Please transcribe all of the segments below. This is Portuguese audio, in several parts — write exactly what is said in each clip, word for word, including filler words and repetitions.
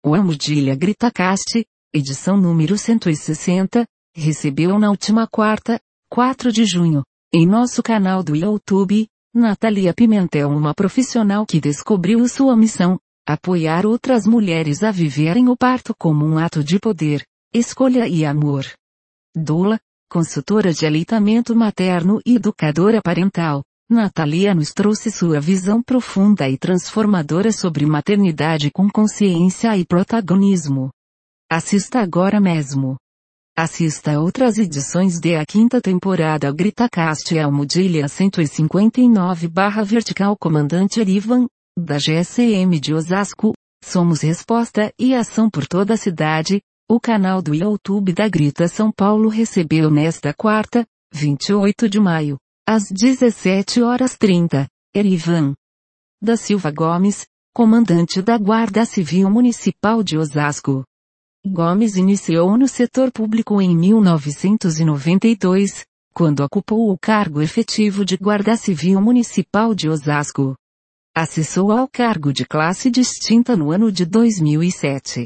O Almudilha GritaCast, edição número cento e sessenta, recebeu na última quarta, quatro de junho, em nosso canal do YouTube, Natalia Pimentel, uma profissional que descobriu sua missão, apoiar outras mulheres a viverem o parto como um ato de poder, escolha e amor. Doula, consultora de aleitamento materno e educadora parental, Natalia nos trouxe sua visão profunda e transformadora sobre maternidade com consciência e protagonismo. Assista agora mesmo. Assista a outras edições de a quinta temporada GritaCast Almudilha cento e cinquenta e nove barra Vertical Comandante Erivan, da G S M de Osasco, somos resposta e ação por toda a cidade. O canal do YouTube da Grita São Paulo recebeu nesta quarta, vinte e oito de maio, às dezessete horas e trinta, Erivan da Silva Gomes, comandante da Guarda Civil Municipal de Osasco. Gomes iniciou no setor público em mil novecentos e noventa e dois, quando ocupou o cargo efetivo de Guarda Civil Municipal de Osasco. Acessou ao cargo de classe distinta no ano de dois mil e sete.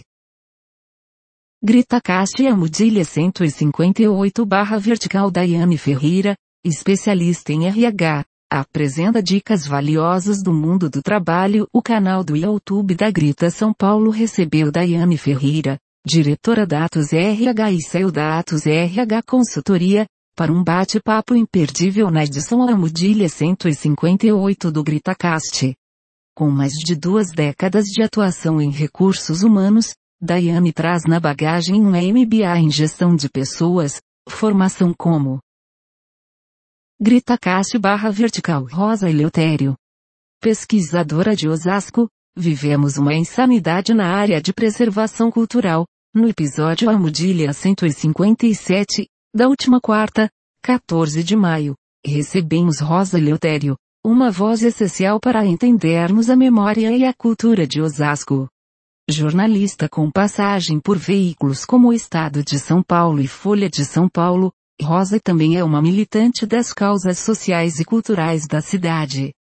GritaCast Almudilha cento e cinquenta e oito barra Vertical Daiane Ferreira, especialista em R H, apresenta dicas valiosas do mundo do trabalho. O canal do YouTube da Grita São Paulo recebeu Daiane Ferreira, diretora da Atos R H e C E O da Atos R H Consultoria, para um bate-papo imperdível na edição Almudilha cento e cinquenta e oito do GritaCast. Com mais de duas décadas de atuação em recursos humanos, Daiane traz na bagagem um M B A em gestão de pessoas, formação como GritaCast barra Vertical Rosa Eleutério. Pesquisadora de Osasco, vivemos uma insanidade na área de preservação cultural. No episódio Almudilha cento e cinquenta e sete, da última quarta, quatorze de maio, recebemos Rosa Eleutério, uma voz essencial para entendermos a memória e a cultura de Osasco. Jornalista com passagem por veículos como o Estado de São Paulo e Folha de São Paulo, Rosa também é uma militante das causas sociais e culturais da cidade.